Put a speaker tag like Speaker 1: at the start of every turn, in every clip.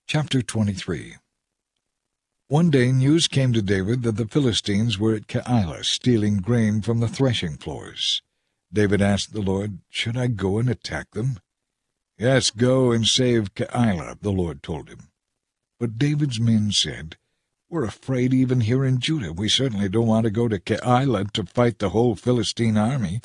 Speaker 1: Chapter 23. One day news came to David that the Philistines were at Keilah stealing grain from the threshing floors. David asked the Lord, "Should I go and attack them?" "Yes, go and save Keilah," the Lord told him. But David's men said, "We're afraid even here in Judah. We certainly don't want to go to Keilah to fight the whole Philistine army."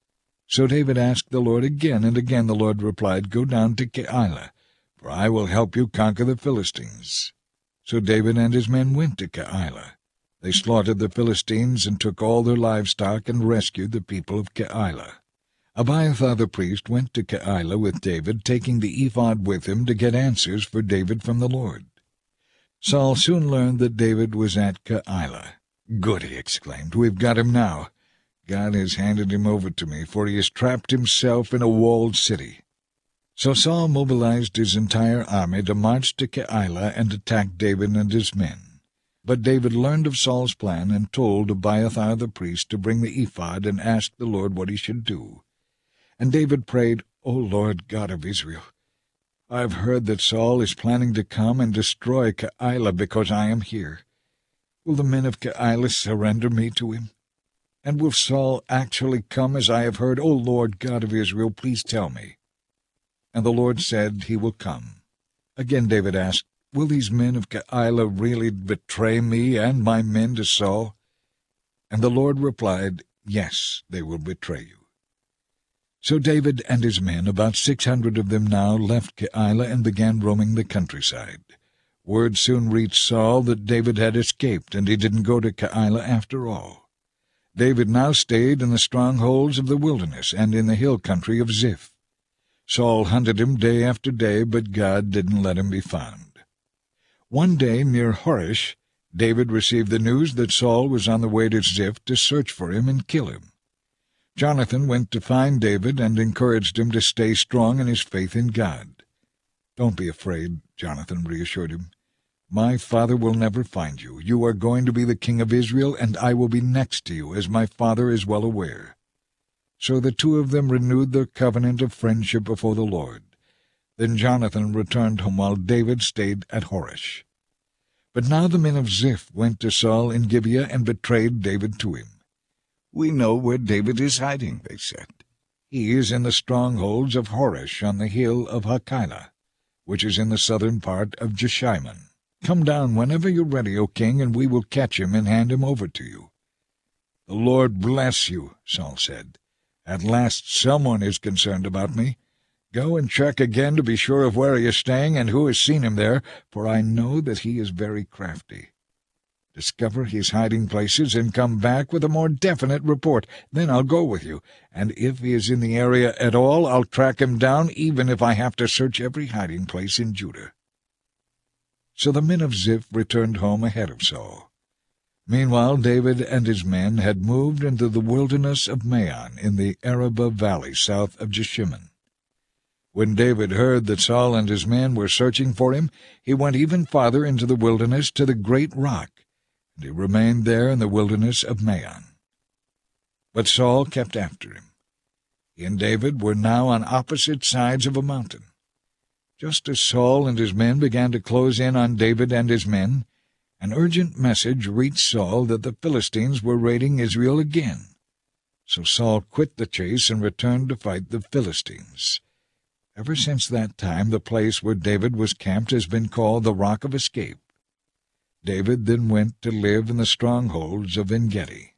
Speaker 1: So David asked the Lord again, and again the Lord replied, "Go down to Keilah, for I will help you conquer the Philistines." So David and his men went to Keilah. They slaughtered the Philistines and took all their livestock and rescued the people of Keilah. Abiathar the priest went to Keilah with David, taking the ephod with him to get answers for David from the Lord. Saul soon learned that David was at Keilah. "Good," he exclaimed, "we've got him now. God has handed him over to me, for he has trapped himself in a walled city." So Saul mobilized his entire army to march to Keilah and attack David and his men. But David learned of Saul's plan and told Abiathar the priest to bring the ephod and ask the Lord what he should do. And David prayed, "O Lord God of Israel, I have heard that Saul is planning to come and destroy Keilah because I am here. Will the men of Keilah surrender me to him? And will Saul actually come as I have heard? O Lord God of Israel, please tell me." And the Lord said, "He will come." Again David asked, "Will these men of Keilah really betray me and my men to Saul?" And the Lord replied, "Yes, they will betray you." So David and his men, about 600 of them now, left Keilah and began roaming the countryside. Word soon reached Saul that David had escaped, and he didn't go to Keilah after all. David now stayed in the strongholds of the wilderness and in the hill country of Ziph. Saul hunted him day after day, but God didn't let him be found. One day near Horesh, David received the news that Saul was on the way to Ziph to search for him and kill him. Jonathan went to find David and encouraged him to stay strong in his faith in God. "Don't be afraid," Jonathan reassured him. "My father will never find you. You are going to be the king of Israel, and I will be next to you, as my father is well aware." So the two of them renewed their covenant of friendship before the Lord. Then Jonathan returned home while David stayed at Horesh. But now the men of Ziph went to Saul in Gibeah and betrayed David to him. "We know where David is hiding," they said. "He is in the strongholds of Horesh on the hill of Hachilah, which is in the southern part of Jeshimon. Come down whenever you're ready, O king, and we will catch him and hand him over to you." "The Lord bless you," Saul said. "At last someone is concerned about me. Go and check again to be sure of where he is staying and who has seen him there, for I know that he is very crafty. Discover his hiding places and come back with a more definite report. Then I'll go with you, and if he is in the area at all, I'll track him down, even if I have to search every hiding place in Judah." So the men of Ziph returned home ahead of Saul. Meanwhile, David and his men had moved into the wilderness of Maon in the Arabah valley south of Jeshimon. When David heard that Saul and his men were searching for him, he went even farther into the wilderness to the great rock, and he remained there in the wilderness of Maon. But Saul kept after him. He and David were now on opposite sides of a mountain. Just as Saul and his men began to close in on David and his men, an urgent message reached Saul that the Philistines were raiding Israel again. So Saul quit the chase and returned to fight the Philistines. Ever since that time, the place where David was camped has been called the Rock of Escape. David then went to live in the strongholds of En-Gedi.